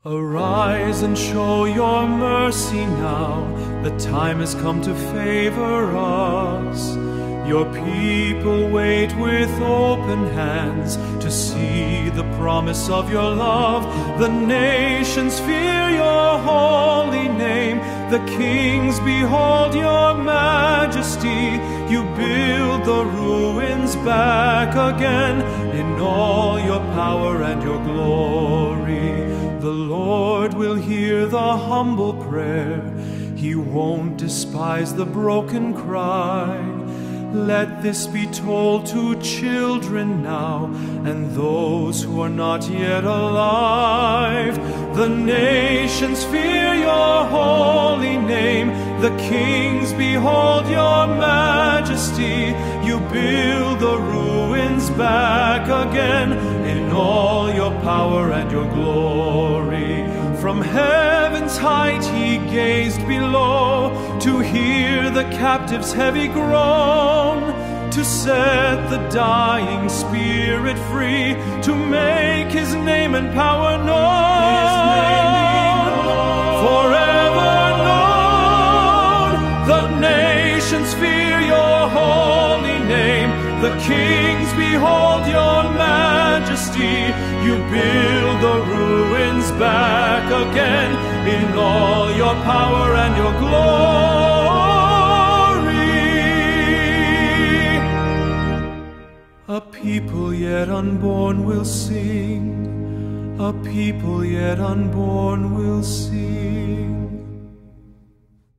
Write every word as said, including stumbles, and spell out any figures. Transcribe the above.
Arise and show your mercy now, the time has come to favor us. Your people wait with open hands to see the promise of your love. The nations fear your holy name, the kings behold your majesty. You build the ruins back again in all your power and your glory. The Lord will hear the humble prayer, He won't despise the broken cry. Let this be told to children now, and those who are not yet alive. The nations fear your holy name, the kings behold your majesty. You build the ruins back again in all your power and your glory. From heaven's height he gazed below to hear the captive's heavy groan, to set the dying spirit free, to make his name and power known, forever known. The nations fear your holy name, the kings behold your majesty. You build the ruins back again in all your power and your glory. A people yet unborn will sing, a people yet unborn will sing.